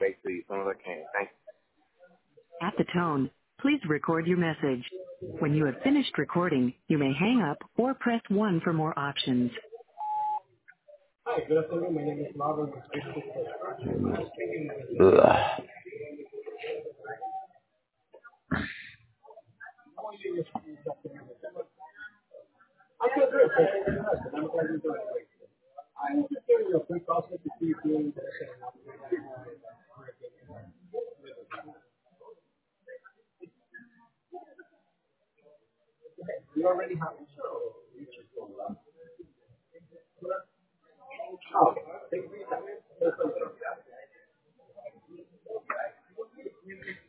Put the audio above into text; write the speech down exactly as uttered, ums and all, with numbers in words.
back to you as soon as I can. Thank you. At the tone, please record your message. When you have finished recording, you may hang up or press one for more options. Hi, good afternoon. My name is Marvin with Facebook First. I'm speaking with Ugh. I feel good. So thank you for asking. I'm glad you're doing great. I was just giving you a quick process to see if you're interested in opportunity. You already have a show. Oh, thank you for your time.